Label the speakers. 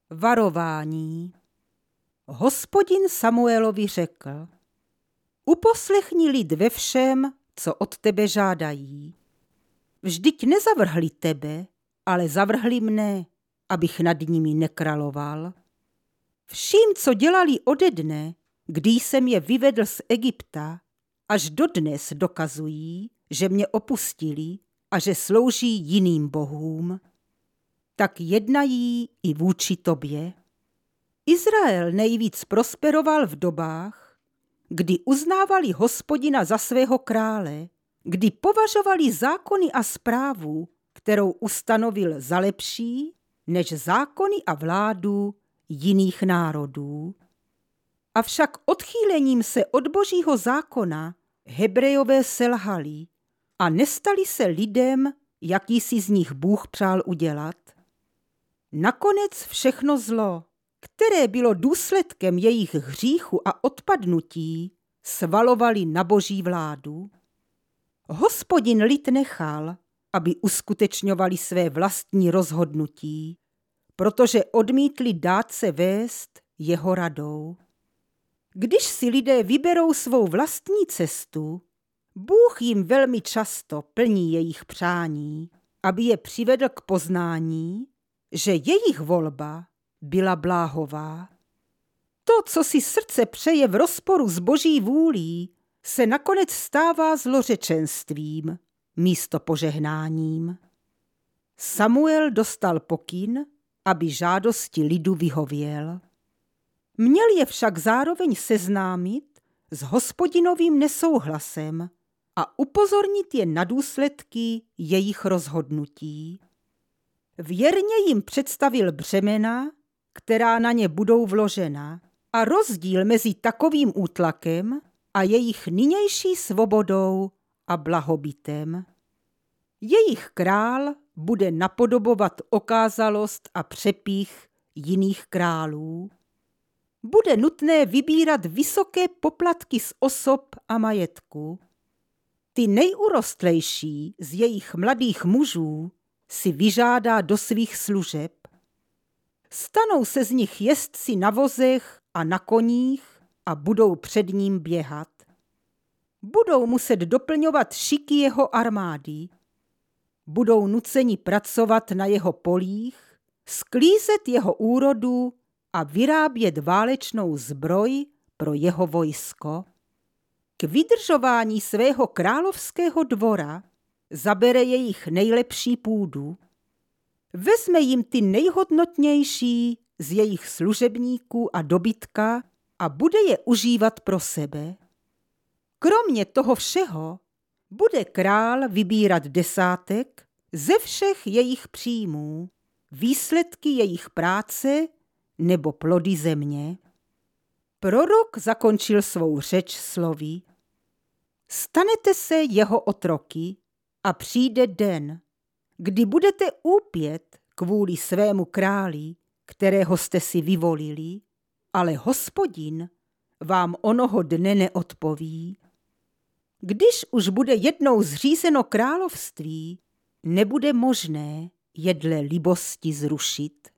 Speaker 1: Varování. Hospodin Samuelovi řekl: Uposlechni lid ve všem, co od tebe žádají. Vždyť nezavrhli tebe, ale zavrhli mne, abych nad nimi nekráloval. Vším, co dělali ode dne, kdy jsem je vyvedl z Egypta, až dodnes dokazují, že mě opustili a že slouží jiným bohům, tak jednají i vůči tobě. Izrael nejvíc prosperoval v dobách, kdy uznávali Hospodina za svého krále, kdy považovali zákony a správu, kterou ustanovil, za lepší než zákony a vládu jiných národů. Avšak odchýlením se od Božího zákona Hebrejové selhali a nestali se lidem, jaký si z nich Bůh přál udělat. Nakonec všechno zlo, které bylo důsledkem jejich hříchu a odpadnutí, svalovali na Boží vládu. Hospodin lid nechal, aby uskutečňovali své vlastní rozhodnutí, protože odmítli dát se vést jeho radou. Když si lidé vyberou svou vlastní cestu, Bůh jim velmi často plní jejich přání, aby je přivedl k poznání, že jejich volba byla bláhová. To, co si srdce přeje v rozporu s Boží vůlí, se nakonec stává zlořečenstvím místo požehnáním. Samuel dostal pokyn, aby žádosti lidu vyhověl. Měl je však zároveň seznámit s Hospodinovým nesouhlasem a upozornit je na důsledky jejich rozhodnutí. Věrně jim představil břemena, která na ně budou vložena, a rozdíl mezi takovým útlakem a jejich nynější svobodou a blahobytem. Jejich král bude napodobovat okázalost a přepich jiných králů. Bude nutné vybírat vysoké poplatky z osob a majetku. Ty nejurostlejší z jejich mladých mužů si vyžádá do svých služeb. Stanou se z nich jezdci na vozech a na koních a budou před ním běhat. Budou muset doplňovat šiky jeho armády. Budou nuceni pracovat na jeho polích, sklízet jeho úrodu a vyrábět válečnou zbroj pro jeho vojsko. K vydržování svého královského dvora zabere jejich nejlepší půdu. Vezme jim ty nejhodnotnější z jejich služebníků a dobytka a bude je užívat pro sebe. Kromě toho všeho bude král vybírat desátek ze všech jejich příjmů, výsledky jejich práce nebo plody země. Prorok zakončil svou řeč slovy: Stanete se jeho otroky a přijde den, kdy budete úpět kvůli svému králi, kterého jste si vyvolili, ale Hospodin vám onoho dne neodpoví. Když už bude jednou zřízeno království, nebude možné je dle libosti zrušit.